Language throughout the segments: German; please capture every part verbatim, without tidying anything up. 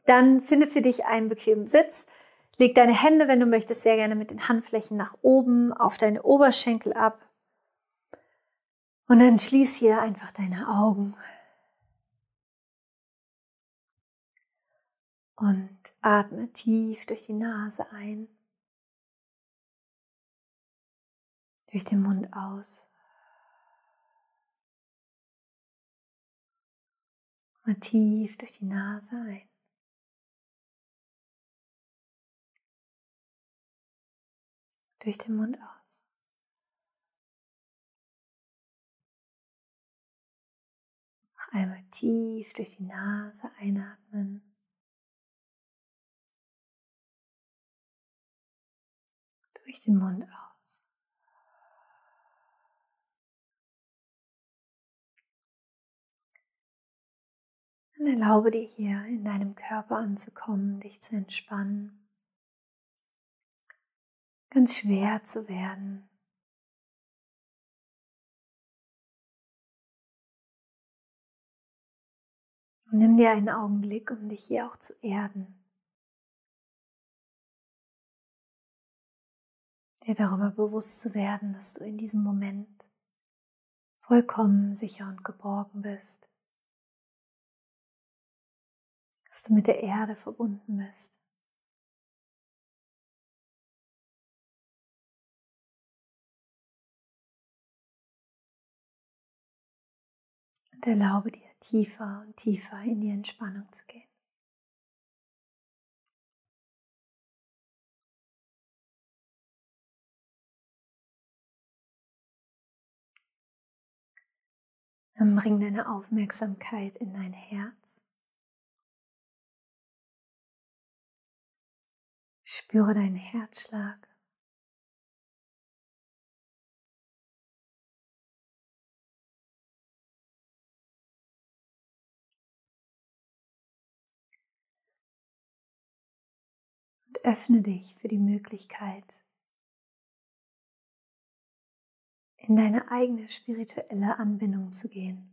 Dann finde für dich einen bequemen Sitz. Leg deine Hände, wenn du möchtest, sehr gerne mit den Handflächen nach oben auf deine Oberschenkel ab. Und dann schließ hier einfach deine Augen. Und atme tief durch die Nase ein. Durch den Mund aus. Mal tief durch die Nase ein. Durch den Mund aus. Noch einmal tief durch die Nase einatmen. Durch den Mund aus. Dann erlaube dir hier in deinem Körper anzukommen, dich zu entspannen, ganz schwer zu werden. Und nimm dir einen Augenblick, um dich hier auch zu erden. Dir darüber bewusst zu werden, dass du in diesem Moment vollkommen sicher und geborgen bist. Dass du mit der Erde verbunden bist. Und erlaube dir, tiefer und tiefer in die Entspannung zu gehen. Dann bring deine Aufmerksamkeit in dein Herz. Spüre deinen Herzschlag. Und öffne dich für die Möglichkeit, in deine eigene spirituelle Anbindung zu gehen.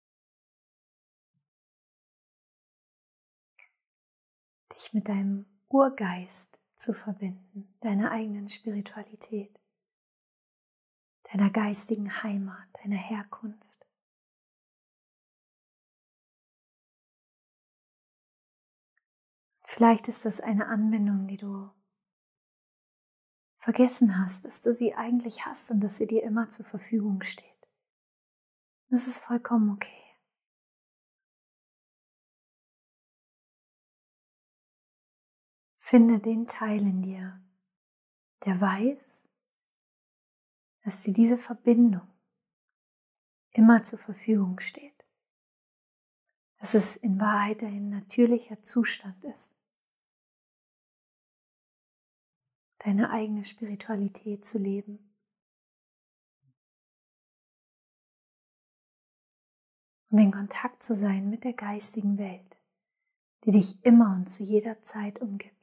Dich mit deinem Urgeist zu verbinden, deiner eigenen Spiritualität, deiner geistigen Heimat, deiner Herkunft. Vielleicht ist das eine Anbindung, die du vergessen hast, dass du sie eigentlich hast und dass sie dir immer zur Verfügung steht. Das ist vollkommen okay. Finde den Teil in dir, der weiß, dass dir diese Verbindung immer zur Verfügung steht. Dass es in Wahrheit ein natürlicher Zustand ist, deine eigene Spiritualität zu leben. Und in Kontakt zu sein mit der geistigen Welt, die dich immer und zu jeder Zeit umgibt.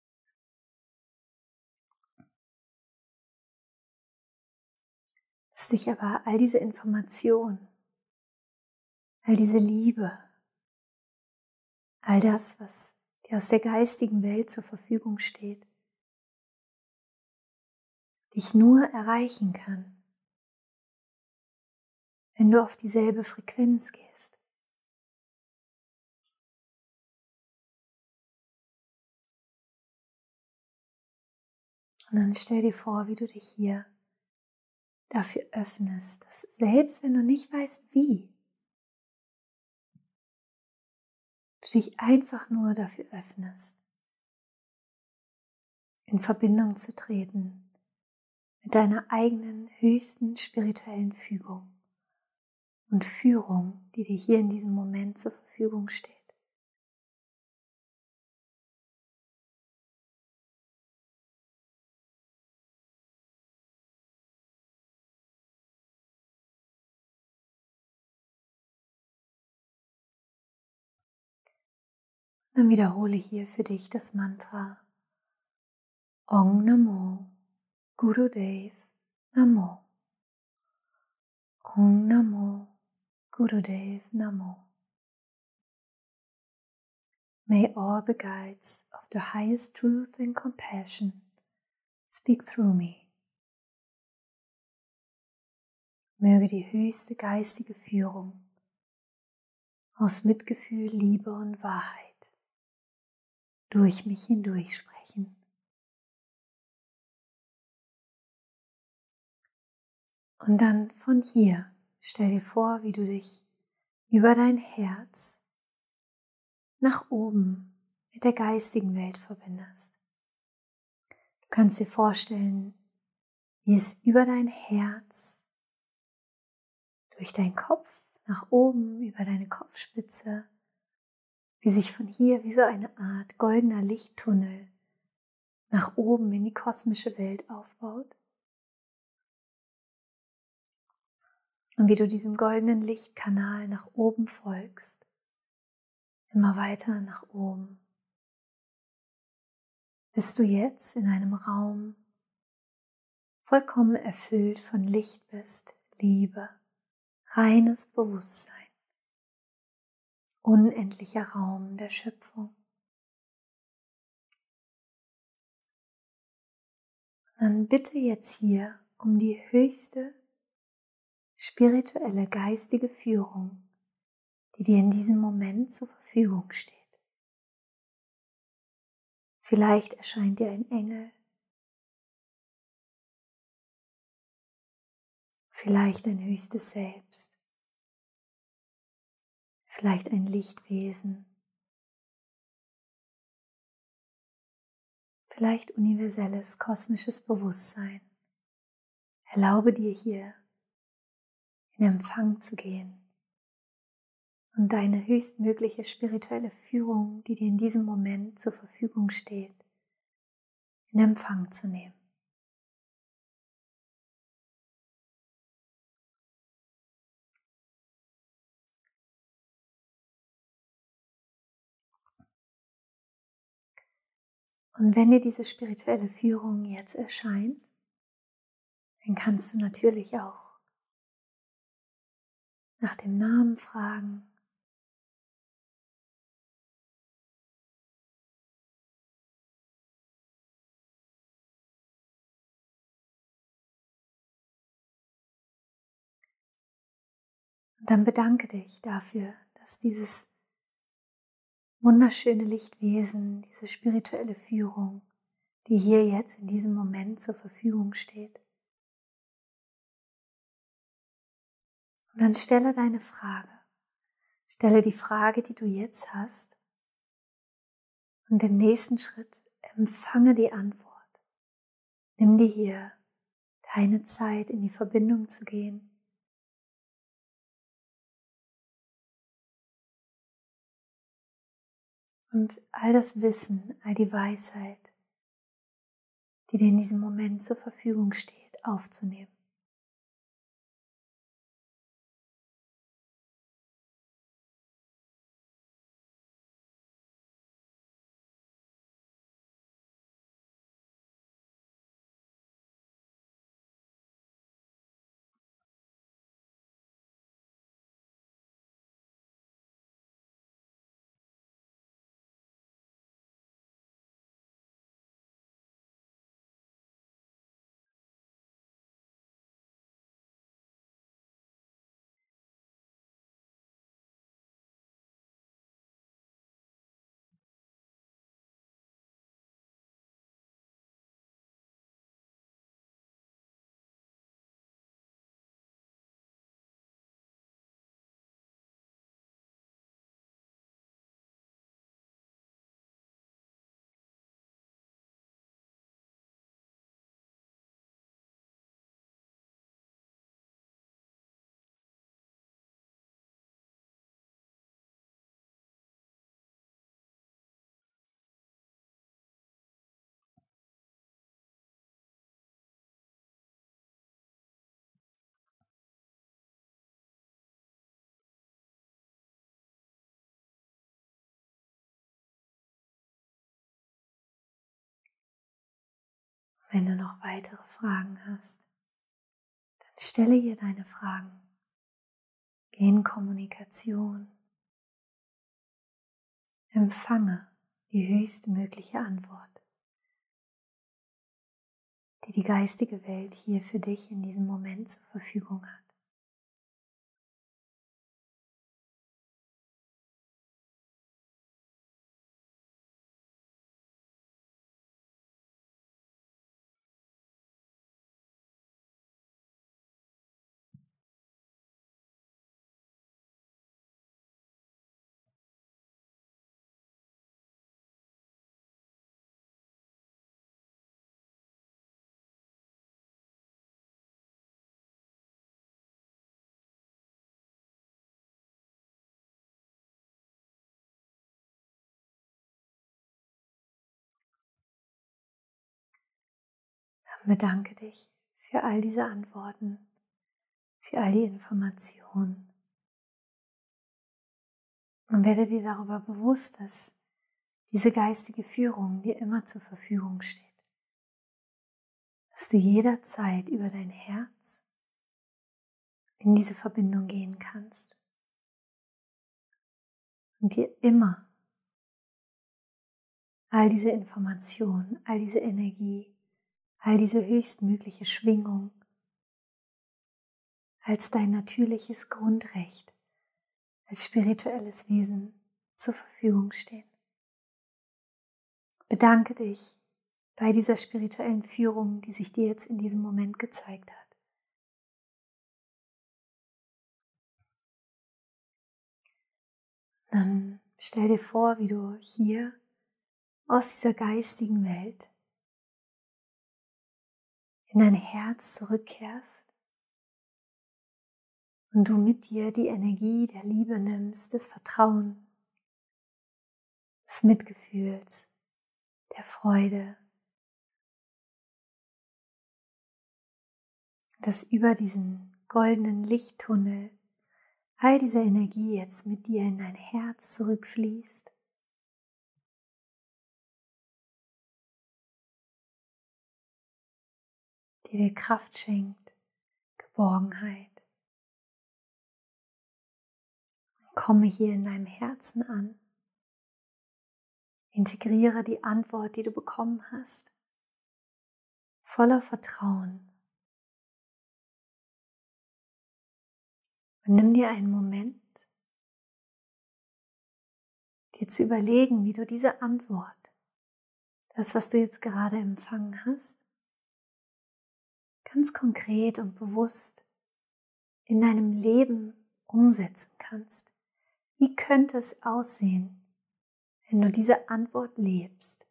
Dass dich aber all diese Informationen, all diese Liebe, all das, was dir aus der geistigen Welt zur Verfügung steht, dich nur erreichen kann, wenn du auf dieselbe Frequenz gehst. Und dann stell dir vor, wie du dich hier dafür öffnest, dass selbst wenn du nicht weißt, wie, du dich einfach nur dafür öffnest, in Verbindung zu treten mit deiner eigenen höchsten spirituellen Fügung und Führung, die dir hier in diesem Moment zur Verfügung steht. Dann wiederhole hier für dich das Mantra Om Namo Gurudev Namo. Om Namo Gurudev Namo. May all the guides of the highest truth and compassion speak through me. Möge die höchste geistige Führung aus Mitgefühl, Liebe und Wahrheit durch mich hindurch sprechen. Und dann von hier stell dir vor, wie du dich über dein Herz nach oben mit der geistigen Welt verbindest. Du kannst dir vorstellen, wie es über dein Herz, durch deinen Kopf nach oben, über deine Kopfspitze, wie sich von hier wie so eine Art goldener Lichttunnel nach oben in die kosmische Welt aufbaut. Und wie du diesem goldenen Lichtkanal nach oben folgst, immer weiter nach oben, bis du jetzt in einem Raum vollkommen erfüllt von Licht bist, Liebe, reines Bewusstsein, unendlicher Raum der Schöpfung. Und dann bitte jetzt hier um die höchste spirituelle, geistige Führung, die dir in diesem Moment zur Verfügung steht. Vielleicht erscheint dir ein Engel, vielleicht ein höchstes Selbst, vielleicht ein Lichtwesen, vielleicht universelles kosmisches Bewusstsein. Erlaube dir hier in Empfang zu gehen und deine höchstmögliche spirituelle Führung, die dir in diesem Moment zur Verfügung steht, in Empfang zu nehmen. Und wenn dir diese spirituelle Führung jetzt erscheint, dann kannst du natürlich auch nach dem Namen fragen. Und dann bedanke dich dafür, dass dieses wunderschöne Lichtwesen, diese spirituelle Führung, die hier jetzt in diesem Moment zur Verfügung steht. Und dann stelle deine Frage. Stelle die Frage, die du jetzt hast. Und im nächsten Schritt empfange die Antwort. Nimm dir hier deine Zeit, in die Verbindung zu gehen. Und all das Wissen, all die Weisheit, die dir in diesem Moment zur Verfügung steht, aufzunehmen. Wenn du noch weitere Fragen hast, dann stelle ihr deine Fragen. Geh in Kommunikation. empfange die höchstmögliche Antwort, die die geistige Welt hier für dich in diesem Moment zur Verfügung hat. Dann bedanke dich für all diese Antworten, für all die Informationen und werde dir darüber bewusst, dass diese geistige Führung dir immer zur Verfügung steht. Dass du jederzeit über dein Herz in diese Verbindung gehen kannst und dir immer all diese Informationen, all diese Energie, all diese höchstmögliche Schwingung als dein natürliches Grundrecht, als spirituelles Wesen zur Verfügung stehen. Bedanke dich bei dieser spirituellen Führung, die sich dir jetzt in diesem Moment gezeigt hat. Dann stell dir vor, wie du hier aus dieser geistigen Welt in dein Herz zurückkehrst und du mit dir die Energie der Liebe nimmst, des Vertrauens, des Mitgefühls, der Freude, dass über diesen goldenen Lichttunnel all diese Energie jetzt mit dir in dein Herz zurückfließt. Die dir Kraft schenkt, Geborgenheit. Und komme hier in deinem Herzen an. Integriere die Antwort, die du bekommen hast, voller Vertrauen. Und nimm dir einen Moment, dir zu überlegen, wie du diese Antwort, das, was du jetzt gerade empfangen hast, ganz konkret und bewusst in deinem Leben umsetzen kannst. Wie könnte es aussehen, wenn du diese Antwort lebst?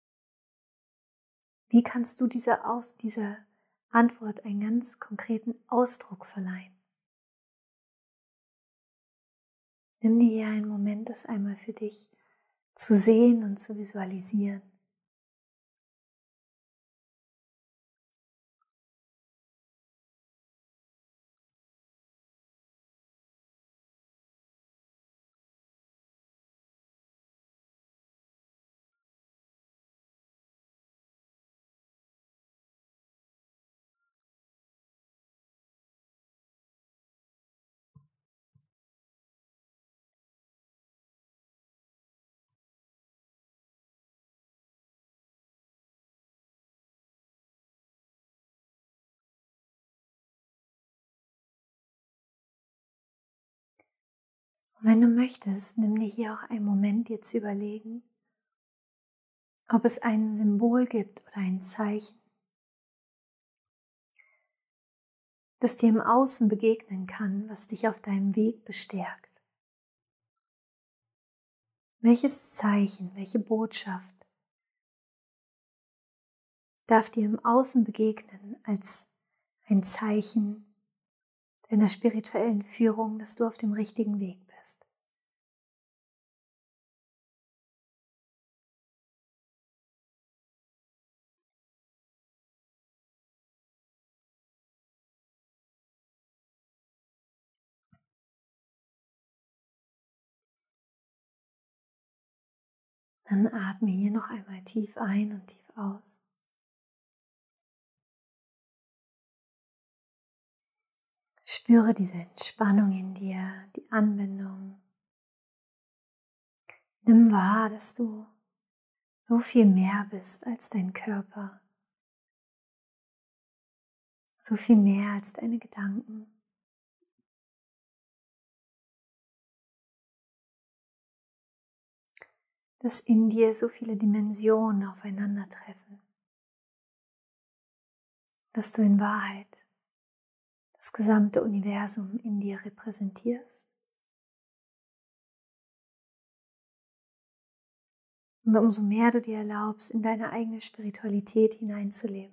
Wie kannst du dieser, Aus, dieser Antwort einen ganz konkreten Ausdruck verleihen? Nimm dir hier einen Moment, das einmal für dich zu sehen und zu visualisieren. Und wenn du möchtest, nimm dir hier auch einen Moment, dir zu überlegen, ob es ein Symbol gibt oder ein Zeichen, das dir im Außen begegnen kann, was dich auf deinem Weg bestärkt. Welches Zeichen, welche Botschaft darf dir im Außen begegnen als ein Zeichen deiner spirituellen Führung, dass du auf dem richtigen Weg bist? Dann atme hier noch einmal tief ein und tief aus. Spüre diese Entspannung in dir, die Anbindung. Nimm wahr, dass du so viel mehr bist als dein Körper, so viel mehr als deine Gedanken. Dass in dir so viele Dimensionen aufeinandertreffen, dass du in Wahrheit das gesamte Universum in dir repräsentierst. Und umso mehr du dir erlaubst, in deine eigene Spiritualität hineinzuleben,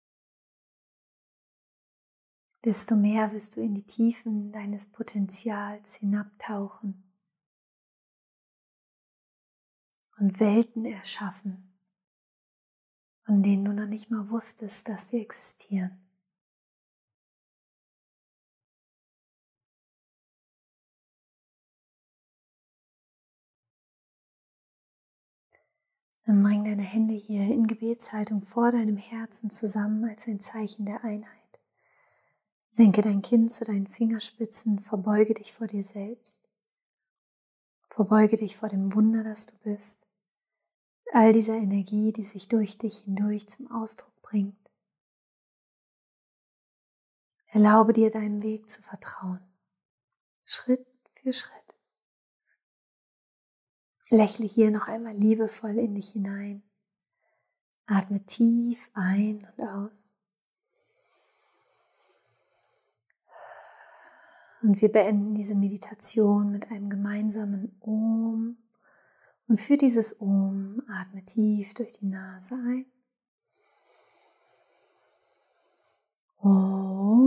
desto mehr wirst du in die Tiefen deines Potenzials hinabtauchen und Welten erschaffen, von denen du noch nicht mal wusstest, dass sie existieren. Dann bring deine Hände hier in Gebetshaltung vor deinem Herzen zusammen als ein Zeichen der Einheit. Senke dein Kinn zu deinen Fingerspitzen, verbeuge dich vor dir selbst. Verbeuge dich vor dem Wunder, das du bist. All dieser Energie, die sich durch dich hindurch zum Ausdruck bringt. Erlaube dir, deinem Weg zu vertrauen. Schritt für Schritt. Lächle hier noch einmal liebevoll in dich hinein. Atme tief ein und aus. Und wir beenden diese Meditation mit einem gemeinsamen Om. Und für dieses Om atme tief durch die Nase ein. Om.